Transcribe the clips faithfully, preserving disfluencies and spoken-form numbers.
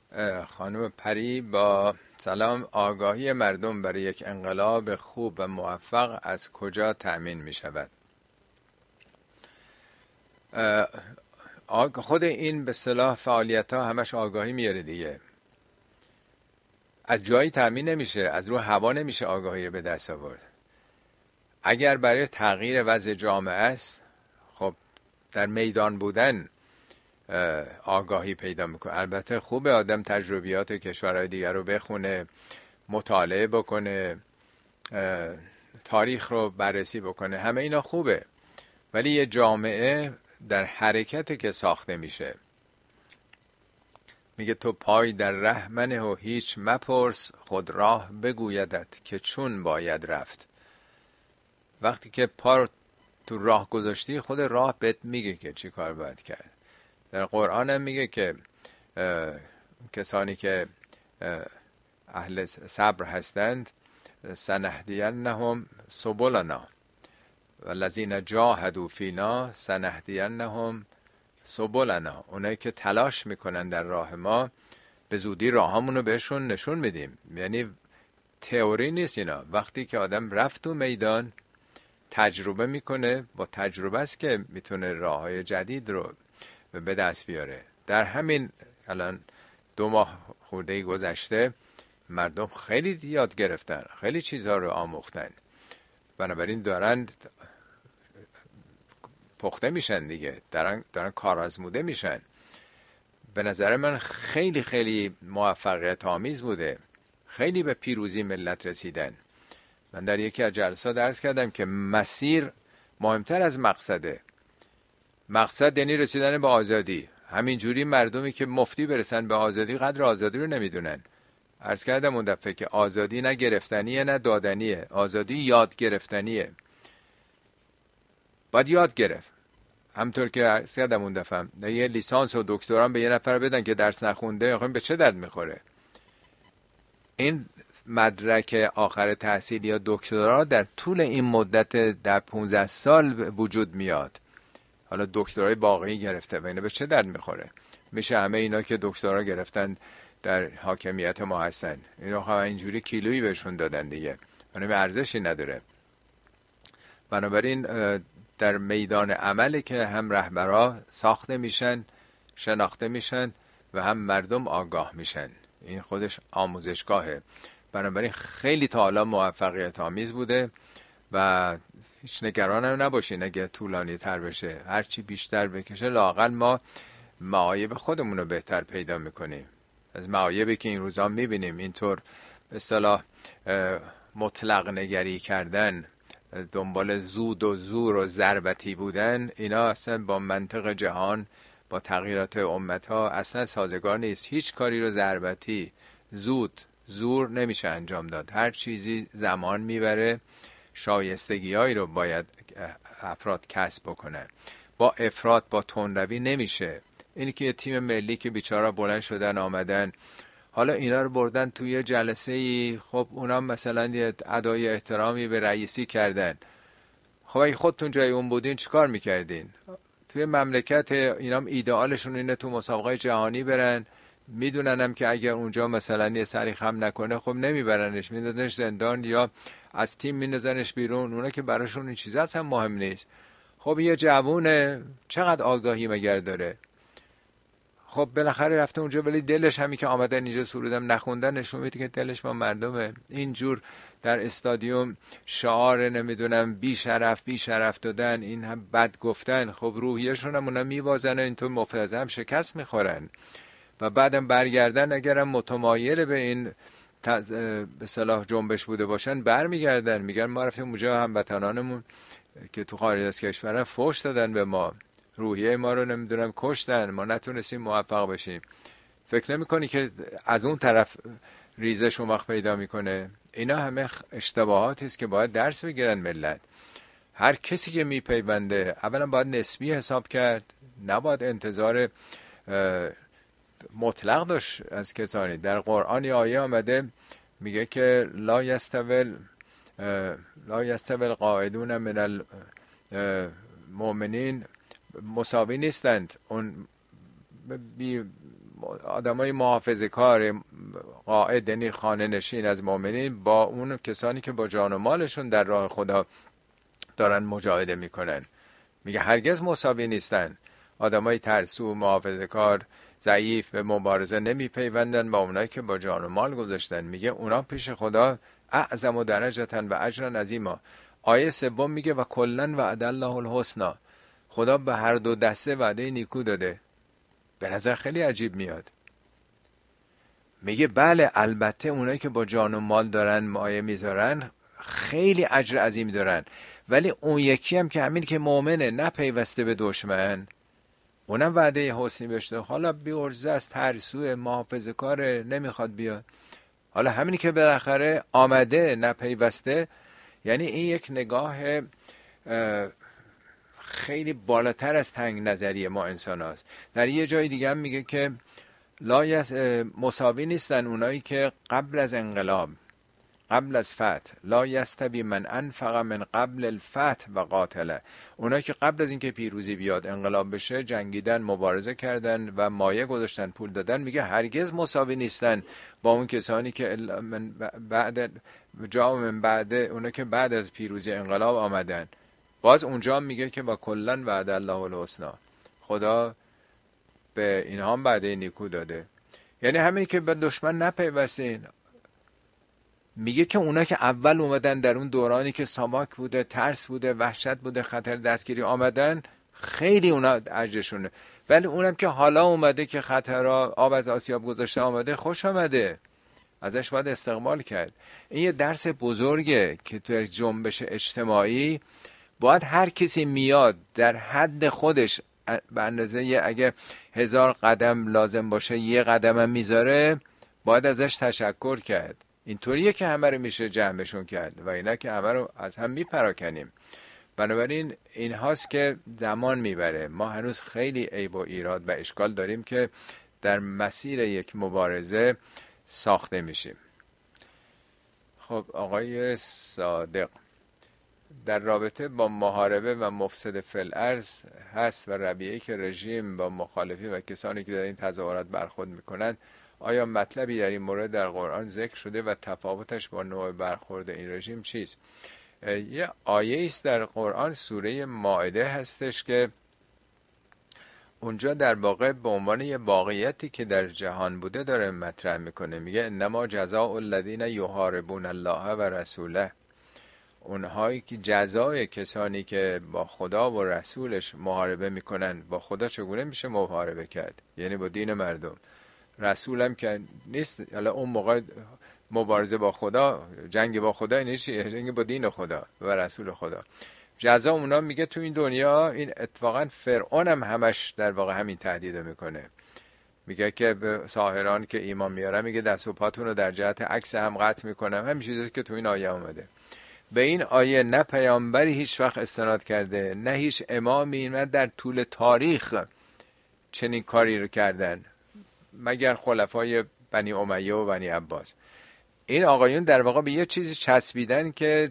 خانم پری با سلام، آگاهی مردم برای یک انقلاب خوب و موفق از کجا تأمین می شود؟ خود این به صلاح فعالیت ها همش آگاهی میاره دیگه. از جایی تأمین نمیشه، از رو هوا نمیشه آگاهی رو به دست آورد. اگر برای تغییر وضع جامعه است، خب در میدان بودن آگاهی پیدا میکنه. البته خوبه آدم تجربیات کشورهای دیگر رو بخونه، مطالعه بکنه، تاریخ رو بررسی بکنه، همه اینا خوبه، ولی یه جامعه در حرکت که ساخته میشه. میگه تو پای در ره منه و هیچ مپرس، خود راه بگویدت که چون باید رفت. وقتی که پا رو تو راه گذاشتی، خود راه بهت میگه که چی کار باید کرد. در قرآن هم میگه که کسانی که اهل صبر هستند سنهدینهم سبلنا والذین جاهدوا فینا سنهدینهم سبلنا. اونایی که تلاش میکنن در راه ما، به زودی راهامونو بهشون نشون میدیم. یعنی تئوری نیست اینا. وقتی که آدم رفت تو میدان تجربه میکنه، با تجربه است که میتونه راههای جدید رو به دست بیاره. در همین الان دو ماه خورده گذشته مردم خیلی یاد گرفتن، خیلی چیزها رو آموختن، بنابراین دارن پخته میشن دیگه، دارن, دارن کار آزموده میشن. به نظر من خیلی خیلی موفقیت آمیز بوده، خیلی به پیروزی ملت رسیدن. من در یکی از جلسات عرض کردم که مسیر مهمتر از مقصده. مقصد یعنی رسیدن به آزادی. همینجوری مردمی که مفتی برسن به آزادی قدر آزادی رو نمیدونن. عرض کردم اون دفعه که آزادی نه گرفتنیه نه دادنیه، آزادی یاد گرفتنیه. باید یاد گرفت. همطور که عرض کردم اون دفعه، یه لیسانس و دکترا به یه نفر بدن که درس نخونده، آخه به چه درد میخوره؟ این مدرک آخر تحصیل یا دکترا در طول این مدت در پانزده سال وجود میاد. حالا دکترای باقی گرفته و اینا به چه درد میخوره؟ میشه همه اینا که دکترا گرفتن در حاکمیت ما هستن، اینا هم اینجوری کیلویی بهشون دادن دیگه، یعنی ارزشی نداره. بنابراین در میدان عملی که هم رهبرا ساخته میشن، شناخته میشن و هم مردم آگاه میشن، این خودش آموزشگاهه. بنابراین خیلی تا حالا موفقیت آمیز بوده و هیچ نگران هم نباشین اگه طولانی تر بشه. هرچی بیشتر بکشه لااقل ما معایب خودمون رو بهتر پیدا میکنیم. از معایبی که این روزا میبینیم اینطور به اصطلاح مطلق نگری کردن، دنبال زود و زور و ضربتی بودن، اینا اصلا با منطق جهان، با تغییرات امتها اصلا سازگار نیست. هیچ کاری رو ضربتی، زود، زور نمیشه انجام داد. هر چیزی زمان میبره، شایستگی‌هایی رو باید افراد کسب بکنن. با افراط، با تندروی نمیشه. اینی که یه تیم ملی که بیچارا بلند شدن آمدن، حالا اینا رو بردن توی جلسه ای، خب اونا مثلا یه ادای احترامی به رئیسی کردن. خب اگه خودتون جای اون بودین چیکار میکردین؟ توی مملکت اینام ایدئالشون اینه تو مسابقه جهانی برن، میدونن هم که اگر اونجا مثلا یه سری خم نکنه خب نمیبرنش، میدادنش زندان یا از تیم میندازنش بیرون. اونا که براشون این چیزا اصلا مهم نیست. خب یه جوونه چقدر آگاهی مگر داره؟ خب بالاخره رفته اونجا، ولی دلش همین که آمدن اینجا سرودم نخوندن نشون میده که دلش با مردمه. اینجور در استادیوم شعار نمیدونم بی شرف بی شرف دادن، این هم بد گفتن، خب روحیشون هم اونا میوازن و اینطور مفتزم شکست میخورن و بعدم برگردن اگرم متمایل به این تز... به صلاح جنبش بوده باشن برمیگردن میگن ما رفتیم اونجا هموطنانمون که تو خارج از کشور فوش دادن به ما، روحیه ما رو نمیدونم کشتن، ما نتونستیم موفق بشیم. فکر نمی کنی که از اون طرف ریزش اون وقت پیدا میکنه؟ اینا همه اشتباهاتی است که باید درس بگیرن ملت. هر کسی که میپیونده اولا باید نسبی حساب کرد، نباید انتظار مطلق داشت از کسانی. در قرآن یه آیه آمده میگه که لا یستوی لا یستوی القاعدون من المؤمنین، مساوی نیستند. اون بی آدمای محافظه کار قائد، یعنی خانه نشین از مؤمنین، با اون کسانی که با جان و مالشون در راه خدا دارن مجاهده میکنن. میگه هرگز مساوی نیستن. آدمای ترسو، محافظه کار، ضعیف به مبارزه نمیپیوندن با اونایی که با جان و مال گذاشتن. میگه اونا پیش خدا اعظم و درجتا و اجرا عظیما. آیه سوم میگه و کلا وعد الله الحسنا، خدا به هر دو دسته وعده نیکو داده. به نظر خیلی عجیب میاد. میگه بله البته اونایی که با جان و مال دارن مایه میذارن خیلی اجر عظیم دارن، ولی اون یکی هم که همین که مؤمنه نپیوسته به دشمن، اونم وعده حسنی بهش، حالا بی‌عرضه از ترسو محافظه کاره نمیخواد بیاد، حالا همینی که بالاخره آمده نپیوسته. یعنی این یک نگاه خیلی بالاتر از تنگ نظری ما انسان هاست. در یه جای دیگه هم میگه که لا یس مساوی نیستن اونایی که قبل از انقلاب، قبل از فتح، لا یستوی من انفق من قبل الفتح و قاتله، اونایی که قبل از اینکه پیروزی بیاد انقلاب بشه جنگیدن، مبارزه کردن و مایه گذاشتن، پول دادن، میگه هرگز مساوی نیستن با اون کسانی که من بعد جا من بعد اونا که بعد از پیروزی انقلاب آمدن. باز اونجا میگه که با کلن وعد الله الحسنا، خدا به اینها هم وعده نیکو داده. یعنی همین که به دشمن نپیوستین. میگه که اونا که اول اومدن در اون دورانی که ساواک بوده، ترس بوده، وحشت بوده، خطر دستگیری آمدن، خیلی اونا اجرشونه. ولی اونم که حالا اومده که خطرها آب از آسیاب گذاشته آمده، خوش آمده، ازش باید استقبال کرد. این یه درس بزرگه که تو جنبش اجتماعی باید هر کسی میاد در حد خودش به اندازه اگه هزار قدم لازم باشه یه قدم هم میذاره، باید ازش تشکر کرد. اینطوریه که همه رو میشه جمعشون کرد و اینا که همه رو از هم میپراکنیم. بنابراین این هاست که زمان میبره. ما هنوز خیلی عیب و ایراد و اشکال داریم که در مسیر یک مبارزه ساخته میشیم. خب آقای صادق در رابطه با محاربه و مفسد فی الارض هست و رویه‌ای که رژیم با مخالفین و کسانی که در این تظاهرات برخورد میکنند، آیا مطلبی در این مورد در قرآن ذکر شده و تفاوتش با نوع برخورد این رژیم چیست؟ یه آیه است در قرآن سوره مائده هستش که اونجا در واقع به عنوان یه واقعیتی که در جهان بوده داره مطرح میکنه. میگه انما جزاء الذین یحاربون الله و رسوله، اونهایی که جزای کسانی که با خدا و رسولش محاربه میکنن. با خدا چگونه میشه محاربه کرد؟ یعنی با دین مردم. رسولم که نیست، حالا اون موقع مبارزه با خدا، جنگ با خدا این چیه؟ جنگ با دین خدا و رسول خدا. جزا اونا میگه تو این دنیا. این اتفاقا فرعون هم همش در واقع همین تهدید میکنه. میگه که به ساحران که ایمان میاره میگه دست و پاتون رو در جهت عکس هم قطع میکنم. همین چیزی که تو این آیه اومده. به این آیه نه پیامبری هیچ وقت استناد کرده، نه هیچ امامی، نه در طول تاریخ چنین کاری رو کردن مگر خلفای بنی امیه و بنی عباس. این آقایون در واقع به یه چیزی چسبیدن که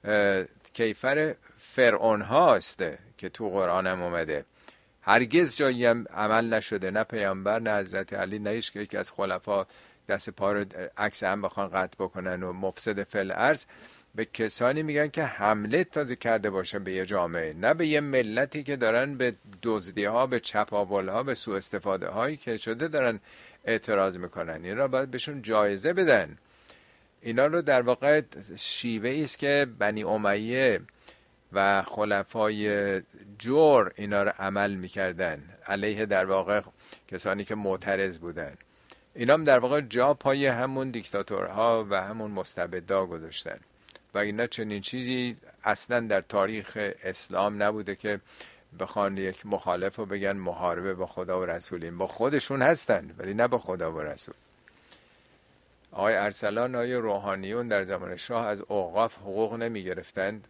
کیفر فرعون هاست که تو قرآن هم اومده. هرگز جایی هم عمل نشده، نه پیامبر، نه حضرت علی، نه هیچ که از خلفا دست پا رو عکس هم بخوان قطع بکنن و مفسد فی الارض به کسانی میگن که حمله تازه کرده باشه به یه جامعه، نه به یه ملتی که دارن به دزدی ها، به چپاول ها، به سوء استفاده هایی که شده دارن اعتراض میکنن. این را باید بهشون جایزه بدن. اینا رو در واقع شیوه است که بنی امیه و خلفای جور اینا رو عمل میکردن علیه در واقع کسانی که معترض بودن. اینا هم در واقع جا پای همون دیکتاتورها و همون مستبدا گذاشتن. و اینا چنین چیزی اصلا در تاریخ اسلام نبوده که بخوان یک مخالف رو بگن محاربه با خدا و رسولیم. با خودشون هستند ولی نه با خدا و رسول. آقای ارسلان، آقای روحانیون در زمان شاه از اوقاف حقوق نمی گرفتند؟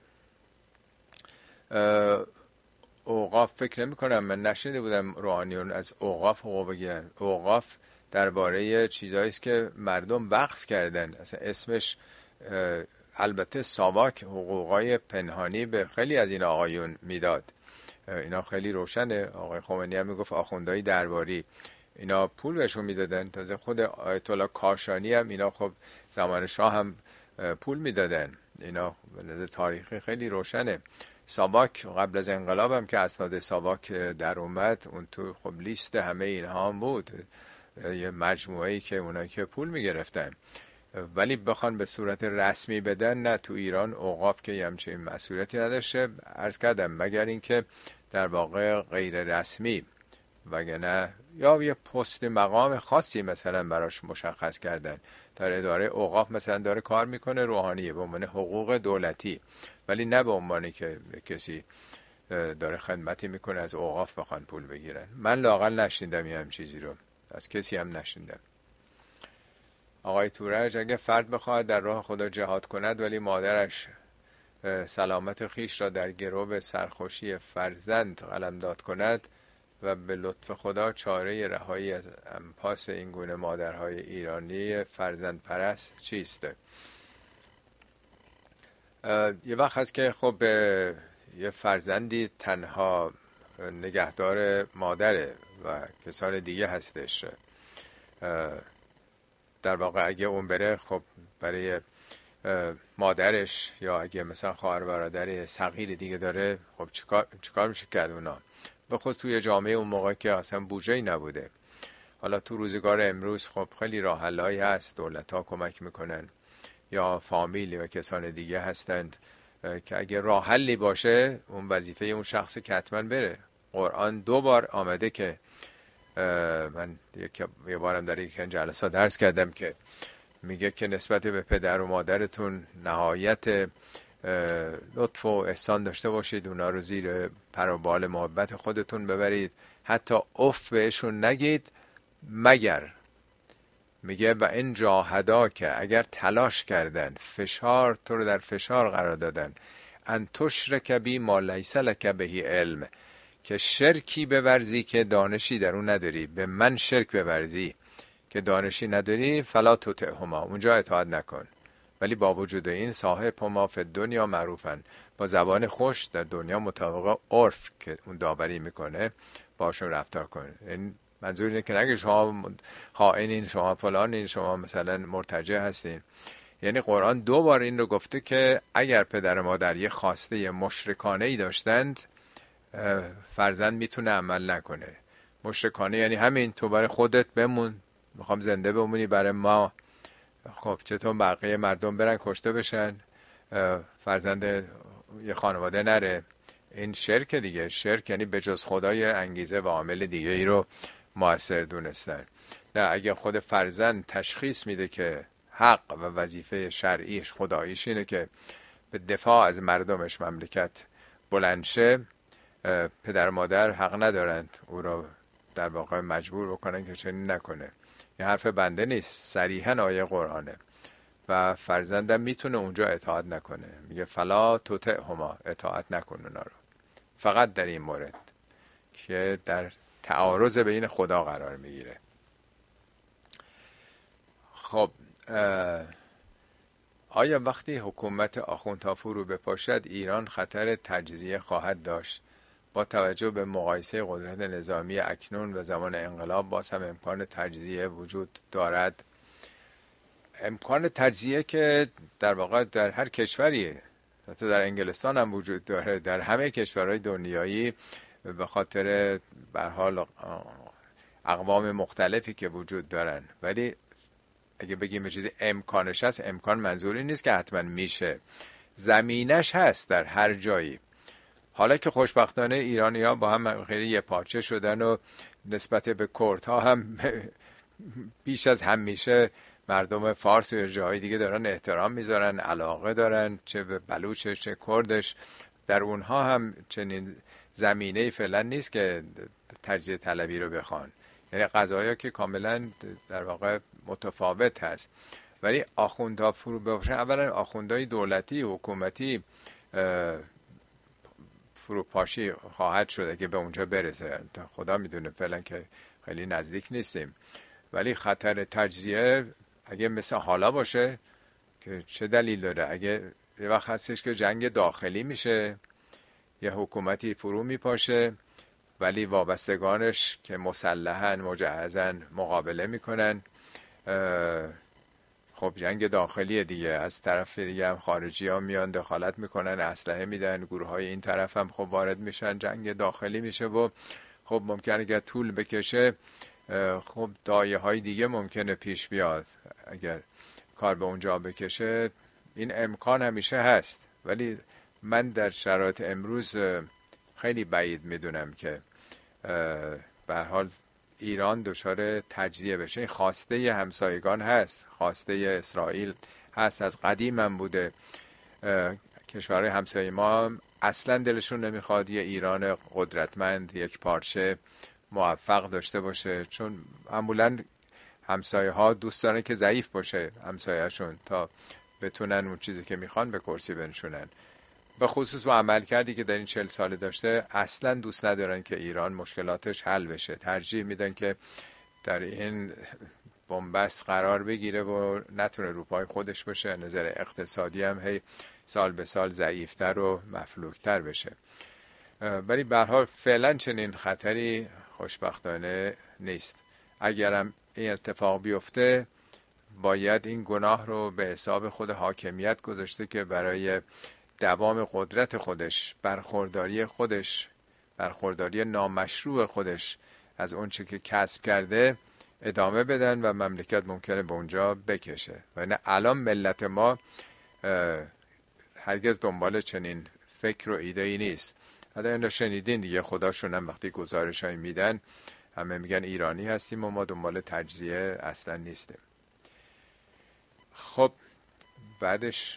اوقاف فکر نمی کنم، من نشنیده بودم روحانیون از اوقاف حقوق بگیرن. اوقاف درباره چیزایی است که مردم وقف کردن. اصلا اسمش البته ساواک حقوقای پنهانی به خیلی از این آقایون میداد. اینا خیلی روشنه. آقای خمینی هم میگفت آخوندهای درباری. اینا پول بهشون میدادن. تازه خود آیت الله کاشانی هم اینا خب زمان شاه هم پول میدادن. اینا به تاریخی خیلی روشنه. ساواک قبل از انقلاب هم که اسناد ساواک در اومد، اون تو خب لیست همه اینها هم بود، یه مجموعه‌ای که اونایی که پول میگرفتن، ولی بخوان به صورت رسمی بدن نه. تو ایران اوقاف که همچین مسئولیتی نداشته، عرض کردم، مگر اینکه در واقع غیر رسمی، وگرنه یا یه پست مقام خاصی مثلا براش مشخص کردن. در اداره اوقاف مثلا داره کار میکنه، روحانیه، به عنوان حقوق دولتی، ولی نه به عنوانی که کسی داره خدمتی میکنه از اوقاف بخوان پول بگیرن. من لااقل نشیندم یه هم چیزی رو، از کسی هم نشیندم. آقای تورج: اگه فرد بخواهد در راه خدا جهاد کند ولی مادرش سلامت خیش را در گرو سرخوشی فرزند قلمداد کند و به لطف خدا چاره رهایی از انپاس این گونه مادرهای ایرانی فرزند پرست چیست؟ یه وقت هست که خب یه فرزندی تنها نگهدار مادره و کسان دیگه هستش. در واقع اگه اون بره، خب برای مادرش، یا اگه مثلا خواهر برادر صغیر دیگه داره، خب چیکار چیکار میشه کرد اونا؟ به خود توی جامعه اون موقع که اصلا بودجه‌ای نبوده. حالا تو روزگار امروز خب خیلی راه حل‌هایی هست، دولت‌ها کمک میکنن یا فامیلی و کسان دیگه هستند که اگه راه حلی باشه، اون وظیفه اون شخص که حتما بره. قرآن دو بار آمده که من یه بارم در یک جلسات درس کردم که میگه که نسبت به پدر و مادرتون نهایت لطف و احسان داشته باشید، اونا رو زیر پر و بال محبت خودتون ببرید، حتی اف بهشون نگید، مگر میگه و این جاهدا، که اگر تلاش کردن، فشار تو رو در فشار قرار دادن، ان تشرک بی ما لیس لک بهی علم، که شرکی بورزی که دانشی در اون نداری، به من شرک بورزی که دانشی نداری، فلا تطعهما، اونجا اطاعت نکن. ولی با وجود این صاحب هما فی دنیا معروفن، با زبان خوش در دنیا مطابق عرف که اون داوری میکنه باشون رفتار کن. این منظور اینه که نگه شما خائنین، شما فلانین، شما مثلا مرتجع هستین. یعنی قرآن دو بار این رو گفته که اگر پدر و مادر یه خواسته مشرکانه ای داشتند، فرزند میتونه عمل نکنه. مشرکانه یعنی همین، تو برای خودت بمون، میخوام زنده بمونی برای ما، خب چطور بقیه مردم برن کشته بشن، فرزند یه خانواده نره؟ این شرک دیگه. شرک یعنی به جز خدای انگیزه و عامل دیگه ای رو مؤثر دونستن. نه، اگه خود فرزند تشخیص میده که حق و وظیفه شرعیش خداییش اینه که به دفاع از مردمش مملکت بلند شه، پدر و مادر حق ندارند او رو در واقع مجبور بکنن که چنین نکنه. این حرف بنده نیست، صریحا آیه قرآنه. و فرزندم میتونه اونجا اطاعت نکنه، میگه فلا تطعهما، اطاعت نکن اونا رو، فقط در این مورد که در تعارض بین خدا قرار میگیره. خب آیا وقتی حکومت آخوندها فرو بپاشد ایران خطر تجزیه خواهد داشت؟ با توجه به مقایسه قدرت نظامی اکنون و زمان انقلاب باز هم امکان تجزیه وجود دارد؟ امکان تجزیه که در واقع در هر کشوری، حتی در انگلستان هم وجود داره، در همه کشورهای دنیایی، به خاطر به هر حال اقوام مختلفی که وجود دارن. ولی اگه بگیم چیزی امکانش هست، امکان منظوری نیست که حتما میشه، زمینش هست در هر جایی. حالا که خوشبختانه ایرانی ها با هم خیلی یه پارچه شدن و نسبت به کردها هم بیش از همیشه مردم فارس و جاهای دیگه دارن احترام میذارن، علاقه دارن، چه به بلوچش چه کردش. در اونها هم چنین زمینه فعلا نیست که تجزیه طلبی رو بخوان. یعنی قضایا که کاملا در واقع متفاوت هست. ولی آخوندها فرو باشن، اولا آخوندهای دولتی حکومتی فروپاشی خواهد شده که به اونجا برسه. خدا میدونه، فعلا که خیلی نزدیک نیستیم. ولی خطر تجزیه اگه مثل حالا باشه که چه دلیل داره؟ اگه یه وقت هستش که جنگ داخلی میشه، یه حکومتی فرو میپاشه ولی وابستگانش که مسلحن مجهزن مقابله میکنن. خب جنگ داخلی دیگه، از طرف دیگه هم خارجی ها میان دخالت میکنن، اسلحه میدن، گروه های این طرف هم خب وارد میشن، جنگ داخلی میشه و خب ممکنه اگر طول بکشه خب دایه های دیگه ممکنه پیش بیاد. اگر کار به اونجا بکشه این امکان همیشه هست، ولی من در شرایط امروز خیلی بعید میدونم که به هر حال ایران دچار تجزیه بشه. این خواسته همسایگان هست، خواسته اسرائیل هست، از قدیم هم بوده. کشورهای همسایه ما هم اصلا دلشون نمیخواد یه ایران قدرتمند یک پارچه موفق داشته باشه، چون معمولا همسایه ها دوست دارن که ضعیف باشه همسایه‌شون تا بتونن اون چیزی که میخوان به کرسی بنشونن. به خصوص با عمل کردی که در این چهل ساله داشته، اصلا دوست ندارن که ایران مشکلاتش حل بشه، ترجیح میدن که در این بنبست قرار بگیره و نتونه رو پای خودش باشه، از نظر اقتصادی هم هی سال به سال ضعیفتر و مفلوکتر بشه. ولی به هر حال فعلا چنین خطری خوشبختانه نیست. اگرم این اتفاق بیفته باید این گناه رو به حساب خود حاکمیت گذاشته که برای دوام قدرت خودش، برخورداری خودش، برخورداری نامشروع خودش از اون چه که کسب کرده ادامه بدن و مملکت ممکنه به اونجا بکشه. و نه الان ملت ما هرگز دنبال چنین فکر و ایده ای نیست. حالا اینو شنیدین دیگه، خداشون هم وقتی گزارش های میدن همه میگن ایرانی هستیم و ما دنبال تجزیه اصلا نیستیم. خب بعدش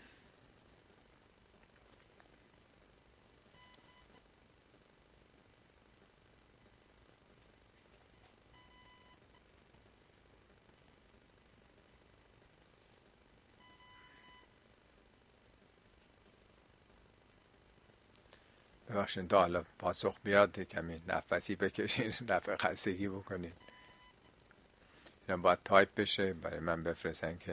ببخشید تا حالا پاسخ بیاد کمی نفسی بکشین، رفع خستگی بکنین. اینا باید تایپ بشه برای من بفرستن که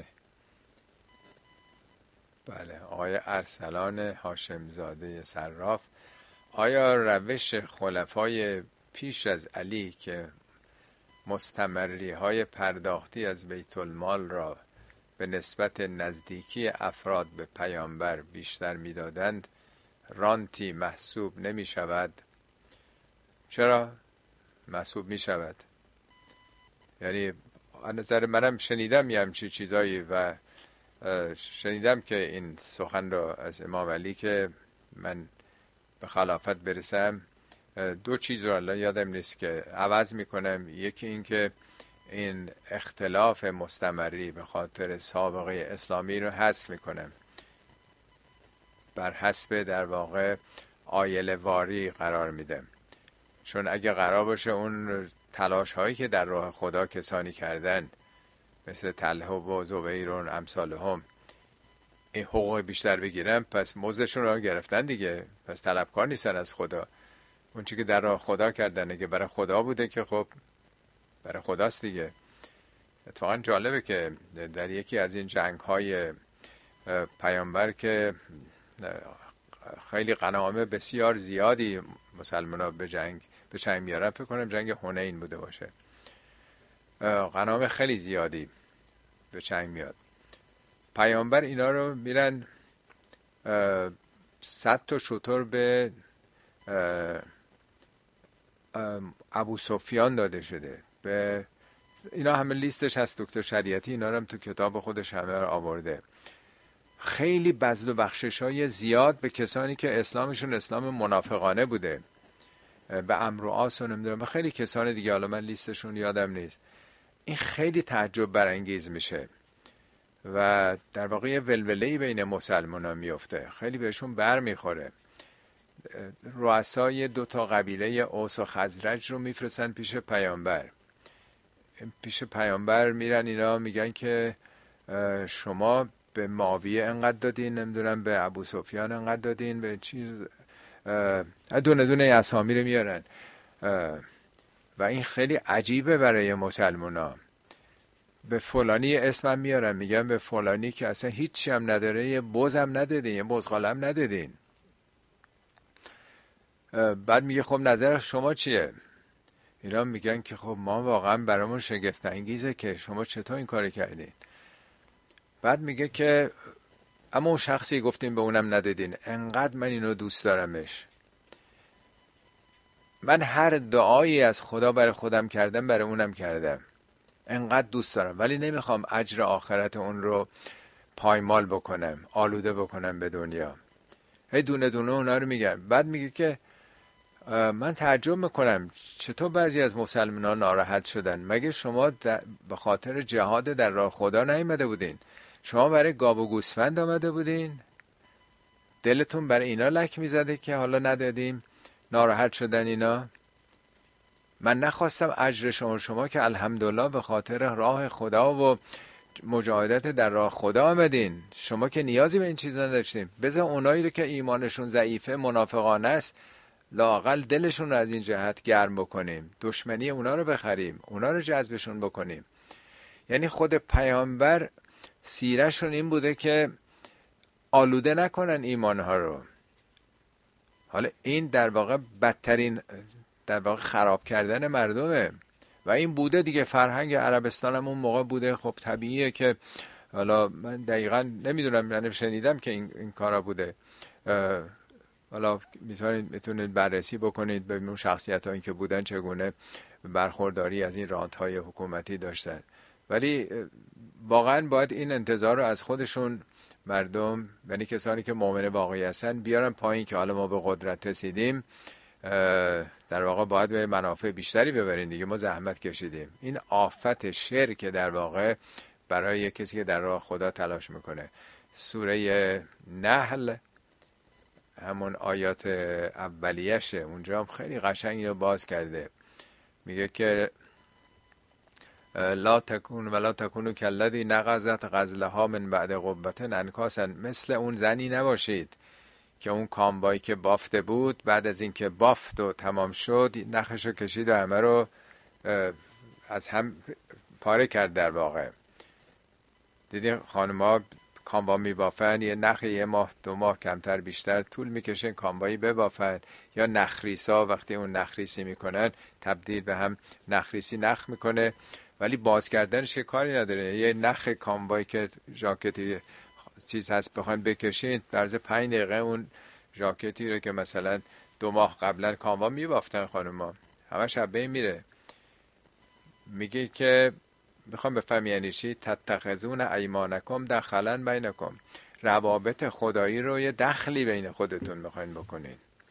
بله. آقای ارسلان هاشمزاده صراف: آیا روش خلفای پیش از علی که مستمری های پرداختی از بیت المال را به نسبت نزدیکی افراد به پیامبر بیشتر میدادند رانتی محسوب نمی شود؟ چرا محسوب می شود؟ یعنی از نظر منم شنیدم یه همچی چیزایی و شنیدم که این سخن را از امام علی که من به خلافت برسم دو چیز رو الان یادم نیست که عوض میکنم. یکی این که این اختلاف مستمری به خاطر سابقه اسلامی رو حذف میکنم، بر حسب در واقع آیل واری قرار میدم. چون اگه قرار باشه اون تلاش هایی که در راه خدا کسانی کردن مثل طلحه و زبیر و امثال هم این حقوق بیشتر بگیرن، پس مزدشون رو گرفتن دیگه، پس طلبکار نیستن از خدا. اون چی که در راه خدا کردن اگه برای خدا بوده که خب برای خداست دیگه. اتفاقا جالبه که در یکی از این جنگ های پیامبر که خیلی غنایم بسیار زیادی مسلمان ها به جنگ به چنگ میارن، فکر کنم جنگ حنین بوده باشه، غنایم خیلی زیادی به چنگ میاد. پیامبر اینا رو میرن صد تا شتر به ابو سفیان داده شده. به اینا همه لیستش هست، دکتر شریعتی اینا رو هم تو کتاب خودش همه رو آورده. خیلی بذل و بخشش های زیاد به کسانی که اسلامشون اسلام منافقانه بوده، به عمرو و عاص و نمیدونم خیلی کسان دیگه، حالا من لیستشون یادم نیست. این خیلی تعجب برانگیز میشه و در واقع یه ولوله‌ای بین مسلمان‌ها میفته، خیلی بهشون بر میخوره. رؤسای دو تا قبیله اوس و خزرج رو میفرستن پیش پیامبر. پیش پیامبر میرن اینا میگن که شما به معاویه انقدر دادین، نمیدونم به ابو سفیان انقدر دادین، به چیز دونه دونه اسامی رو میارن و این خیلی عجیبه برای مسلمونا. به فلانی اسمم میارن میگن به فلانی که اصلا هیچی هم نداره یه بزم ندادین، یه بزغالم ندادین. بعد میگه خب نظر شما چیه؟ اینا میگن که خب ما واقعا برامون شگفت انگیزه که شما چطور این کاری کردین. بعد میگه که اما اون شخصی گفتیم به اونم ندادین، انقدر من اینو دوست دارمش، من هر دعایی از خدا برای خودم کردم برای اونم کردم، انقدر دوست دارم، ولی نمیخوام اجر آخرت اون رو پایمال بکنم، آلوده بکنم به دنیا. هی دونه دونه اونا رو میگن. بعد میگه که من تعجب میکنم چطور بعضی از مسلمانان ناراحت شدن. مگه شما به خاطر جهاد در راه خدا نیامده بودین؟ شما برای گاو و گوسفند آمده بودین؟ دلتون برای اینا لک میزده که حالا ندادیم ناراحت شدن اینا؟ من نخواستم اجر شما، شما که الحمدلله به خاطر راه خدا و مجاهدت در راه خدا آمدین، شما که نیازی به این چیز نداشتیم. بذار اونایی رو که ایمانشون ضعیفه، منافقانه است، لااقل دلشون رو از این جهت گرم بکنیم، دشمنی اونا رو بخریم، اونا رو جذبشون بکنیم. یعنی خود پیامبر سیرشون این بوده که آلوده نکنن ایمانها رو. حالا این در واقع بدترین، در واقع خراب کردن مردمه و این بوده دیگه. فرهنگ عربستان هم اون موقع بوده. خب طبیعیه که، حالا من دقیقا نمیدونم، من شنیدم که این, این کارا بوده. حالا میتونید میتونید بررسی بکنید ببینید شخصیت هایی که بودن چگونه برخورداری از این رانت‌های حکومتی داشتن. ولی واقعا باید این انتظار رو از خودشون مردم، یعنی کسانی که مؤمن واقعی هستن، بیارن پایین که حالا ما به قدرت رسیدیم، در واقع باید به منافع بیشتری ببرین دیگه، ما زحمت کشیدیم. این آفت شرک در واقع برای کسی که در راه خدا تلاش میکنه. سوره نحل همون آیات اولیشه، اونجا هم خیلی قشنگ اینو باز کرده. میگه که لا تکون ولا تکونو کالذی نقضت غزلها من بعد قوة انکاسا، مثل اون زنی نباشید که اون کامبایی که بافته بود، بعد از اینکه بافت و تمام شد نخشو کشید و همه رو از هم پاره کرد. در واقع دیدین خانم‌ها کامبا میبافن، یه نخ یه ماه دو ماه کمتر بیشتر طول میکشن کامبایی ببافن، یا نخریسا وقتی اون نخریسی میکنن تبدیل به هم نخریسی نخ میکنه، ولی باز کردنش که کاری نداره. یه نخ کامبایی که ژاکتی چیز هست بخواین بکشین، در عرض پنج دقیقه اون ژاکتی رو که مثلا دو ماه قبلا کامبا میبافتن خانم‌ها همه شبه میره. میگه که میخوام بفهم یعنی چی تتخذون ایمانکم دخلا بینکم، روابط خدایی رو یه دخلی بین خودتون میخواین بکنین.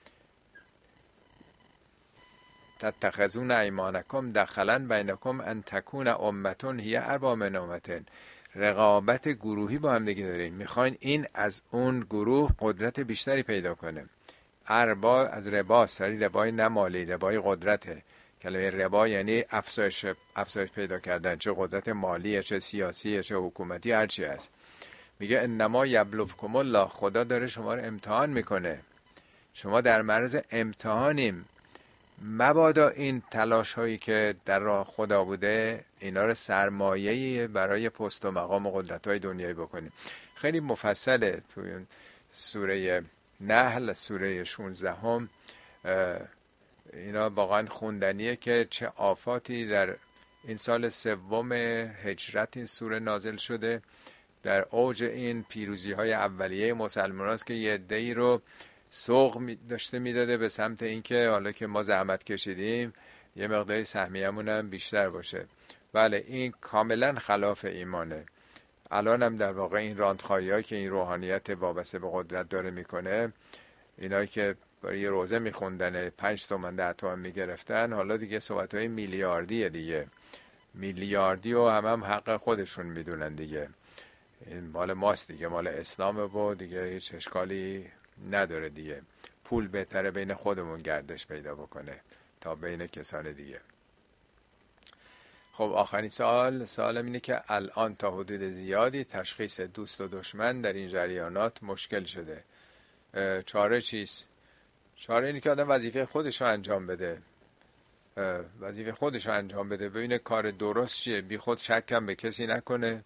تتخذون ایمانکم دخلا بینکم ان تکون امتون هی اربا من امتن، رقابت گروهی با هم دیگه دارین، میخواین این از اون گروه قدرت بیشتری پیدا کنه. اربا از ربا، سری ربای نمالی، ربای قدرته. کلمه ربا یعنی افزایش افزایش پیدا کردن، چه قدرت مالی، چه سیاسی، چه حکومتی، هر چی هست. میگه انما یبلوکم الله، خدا داره شما رو امتحان میکنه، شما در معرض امتحانیم. مبادا این تلاش هایی که در راه خدا بوده اینا رو سرمایه‌ای برای پست و مقام و قدرت های دنیایی بکنیم. خیلی مفصله توی سوره نحل، سوره شانزده هم. اینا واقعا خوندنیه که چه آفاتی در این سال سوم هجرت این سوره نازل شده، در اوج این پیروزی های اولیه مسلمان هست که یه عده‌ای رو سوق داشته میداده به سمت اینکه حالا که ما زحمت کشیدیم یه مقداری سهمیه‌مون هم بیشتر باشه. بله این کاملا خلاف ایمانه. الان هم در واقع این راندخاری هایی که این روحانیت وابسته به قدرت داره میکنه، اینایی که برای یه روزه میخوندن پنج تومن ده تومن میگرفتن، حالا دیگه صحبت های میلیاردیه دیگه، میلیاردی و هم هم حق خودشون میدونن دیگه. این مال ماست دیگه، مال اسلامه و دیگه هیچ اشکالی نداره دیگه. پول بهتره بین خودمون گردش پیدا بکنه تا بین کسان دیگه. خب آخرین سوال سوالم اینه که الان تا حدود زیادی تشخیص دوست و دشمن در این جریانات مشکل شده، چاره چیست؟ چاره اینه که آدم وظیفه خودش رو انجام بده، وظیفه خودش رو انجام بده، ببینه کار درست چیه، بی خود شکم به کسی نکنه،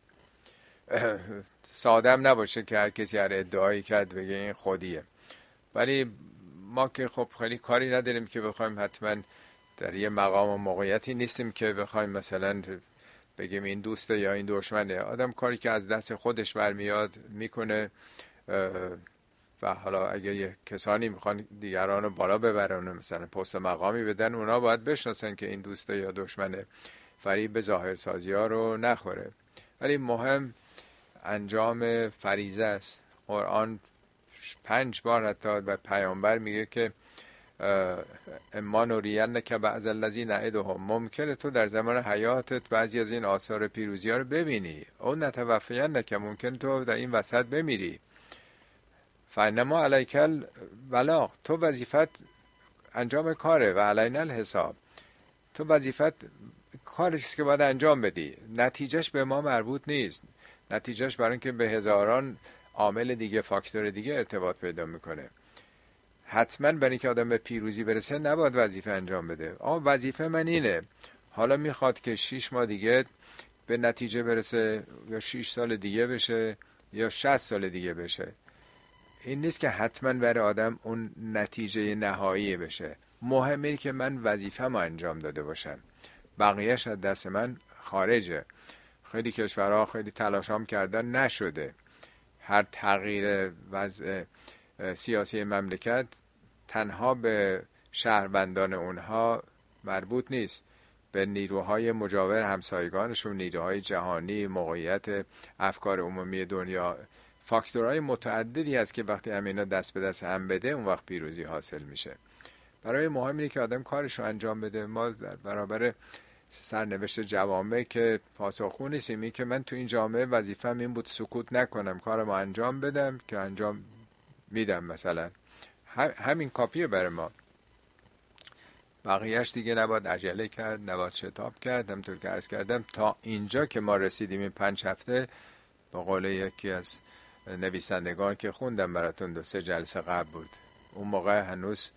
سادم نباشه که هر کسی هر ادعایی کرد بگه این خودیه. ولی ما که خب خیلی کاری نداریم که بخوایم حتما در یه مقام و موقعیتی نیستیم که بخوایم مثلا بگیم این دوسته یا این دشمنه. آدم کاری که از دست خودش برمیاد میکنه و حالا اگه یه کسانی میخوان دیگران رو بالا ببرن مثلا پست مقامی بدن، اونا باید بشناسن که این دوسته یا دشمنه، فریب ظاهرسازی ها رو نخوره. ولی مهم انجام فریضه است. قرآن پنج بار حتی و پیامبر میگه که اما نورینک بعض الذی نعدهم، ممکنه تو در زمان حیاتت بعضی از این آثار پیروزی ها رو ببینی، اون نتوفینک، ممکن تو در این وسط بمیری. فانما علیک البلاغ، تو وظیفت انجام کاره و علینا الحساب، تو وظیفت کاریست که باید انجام بدی، نتیجهش به ما مربوط نیست. نتیجهش برای اینکه به هزاران عامل دیگه، فاکتور دیگه ارتباط پیدا میکنه. حتما برای اینکه آدم به پیروزی برسه نباید وظیفه انجام بده. آه وظیفه من اینه، حالا میخواد که شش ماه دیگه به نتیجه برسه یا شش سال دیگه بشه یا شصت سال دیگه بشه، این نیست که حتما برای آدم اون نتیجه نهایی بشه. مهمه که من وظیفه‌مو انجام داده باشم، بقیه‌اش از دست من خارجه. خیلی کشورها خیلی تلاشام کردن، نشده. هر تغییر وضع سیاسی مملکت تنها به شهروندان اونها مربوط نیست، به نیروهای مجاور همسایگانشون، نیروهای جهانی، موقعیت افکار عمومی دنیا، فاکتورهای متعددی هست که وقتی همینا دست به دست هم بده اون وقت پیروزی حاصل میشه. برای مهم اینه که آدم کارشو انجام بده. ما در برابر سرنوشت جوامع که پاسخگو نیستیم. این که من تو این جامعه وظیفه‌م این بود سکوت نکنم، کارمو انجام بدم که انجام میدم، مثلا همین کافیه برای ما. بقیهش دیگه نباید عجله کرد، نباید شتاب کرد. همونطور که عرض کردم تا اینجا که ما رسیدیم این پنج هفته، با قول یکی از نویسندگان که خوندم براتون دو سه جلسه قبل بود، اون موقع هنوز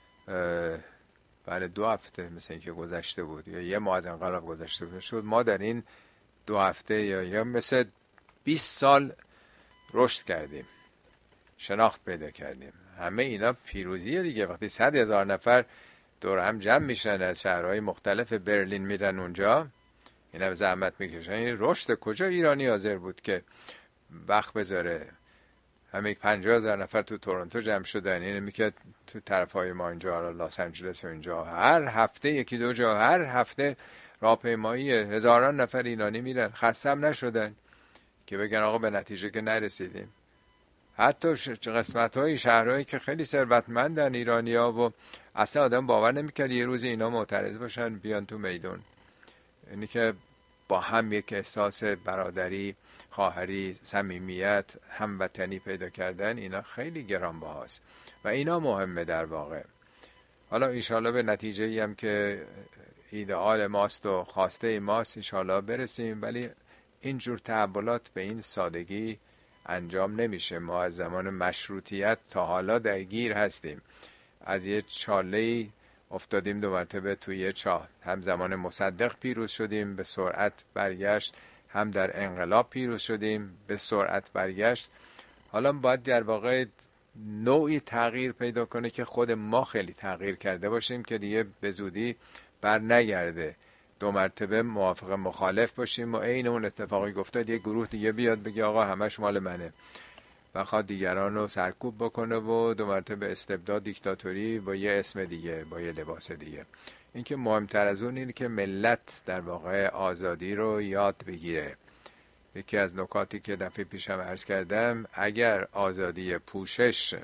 بعد دو هفته مثل این که گذشته بود یا یه ماه از انقلاب گذشته بود، شد ما در این دو هفته یا یا مثل بیست سال رشد کردیم، شناخت پیدا کردیم. همه اینا پیروزیه دیگه. وقتی صد هزار نفر دور هم جمع میشن از شهرهای مختلف برلین میرن اونجا، این هم زحمت میکشن، این رشد کجا ایرانی حاضر بود که وقت بذاره؟ همه پنجاه هزار نفر تو تورنتو جمع شدن، اینه میکرد تو طرفای ما اینجا، لاس آنجلس و اینجا هر هفته یکی دو جا، هر هفته راهپیمایی هزاران نفر ایرانی میرن، خسته هم نشدن که بگن آقا به نتیجه که نرسیدیم. حتی قسمت های شهرهایی که خیلی ثروتمندن ایرانی ها و اصلا آدم باور نمیکرد یه روز اینا معترض باشن بیان تو میدون. یعنی که با هم یک احساس برادری، خواهری، صمیمیت، هموطنی پیدا کردن، اینا خیلی گرانبهاست و اینا مهمه در واقع. حالا انشالله به نتیجه ای هم که ایدئال ماست و خواسته ماست انشالله برسیم، ولی اینجور تحولات به این سادگی انجام نمیشه. ما از زمان مشروطیت تا حالا درگیر هستیم، از یه چاله‌ای افتادیم دو مرتبه توی یه چاه، هم زمان مصدق پیروز شدیم به سرعت برگشت، هم در انقلاب پیروز شدیم به سرعت برگشت. حالا باید در واقع نوعی تغییر پیدا کنه که خود ما خیلی تغییر کرده باشیم که دیگه به زودی بر نگرده، دو مرتبه موافق مخالف باشیم و عین اون اتفاقی گفتاد یه گروه دیگه بیاد بگه آقا همش مال منه و خواد دیگران رو سرکوب بکنه و دو مرتبه استبداد، دیکتاتوری با یه اسم دیگه، با یه لباس دیگه. این که مهمتر از اون اینه که ملت در واقع آزادی رو یاد بگیره. یکی از نکاتی که دفعه پیشم عرض کردم، اگر آزادی پوشش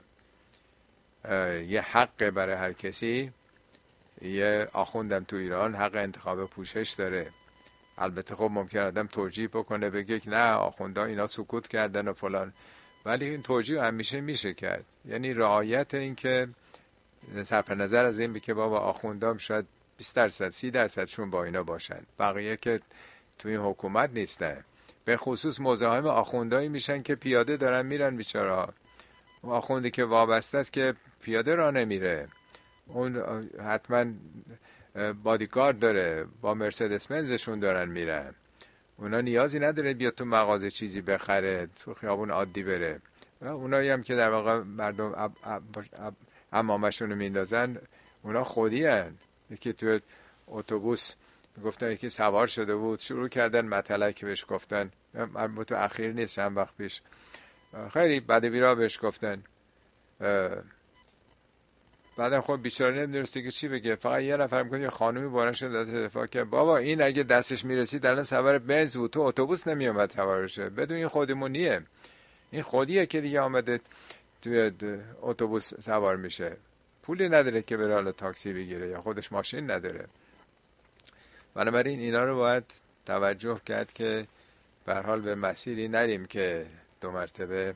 یه حق برای هر کسی، یه آخوندم تو ایران حق انتخاب پوشش داره. البته خب ممکن آدم توجیه بکنه بگه که نه آخوندا اینا سکوت کردن و فلان، ولی این توجیه همیشه میشه کرد. یعنی رعایت این که صرف نظر از این که بابا آخوندام شاید بیست درصد سی درصدشون با اینا باشن، بقیه که تو این حکومت نیستن. به خصوص مزاحم آخوندایی میشن که پیاده دارن میرن بیچاره‌ها. اون آخوندی که وابسته است که پیاده راه نمیره، اون حتما بادیگارد داره، با مرسدس بنزشون دارن میرن. اونا نیازی نداره بیاد تو مغازه چیزی بخره، تو خیابون عادی بره. اونایی هم که در واقع مردم اب اب اب عمامشون رو میندازن، اونا خودی هن. یکی تو اتوبوس گفتن یکی سوار شده بود، شروع کردن متلک بهش گفتن، مربوط اخیر نیست، چند وقت پیش، خیلی بد بیرا بهش گفتن. بعدم خب بیچاره نمیدونسته که چی بگه، فقط یه نفر میگه یه خانومی بارن شد دست دفاع که بابا این اگه دستش میرسید الان سوار بنز بود، تو اتوبوس نمیومد سوار شه، بدون این خودمونیه، این خودیه که دیگه آمده توی اتوبوس سوار میشه، پولی نداره که بره حالا تاکسی بگیره یا خودش ماشین نداره. بنابراین اینا رو باید توجه کرد که به هر حال به مسیری نریم که دو مرتبه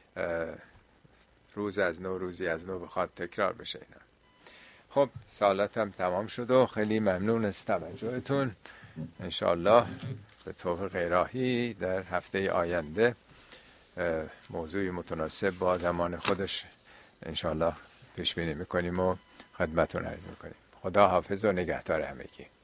روز از نو روزی از نو بخواد تکرار بشه اینا. خب سالاتم تمام شد و خیلی ممنون از توجهتون. انشاءالله به توفیق الهی در هفته آینده موضوعی متناسب با زمان خودش انشاءالله پیش بینی میکنیم و خدمتون عرض میکنیم. خدا حافظ و نگهدار همگی.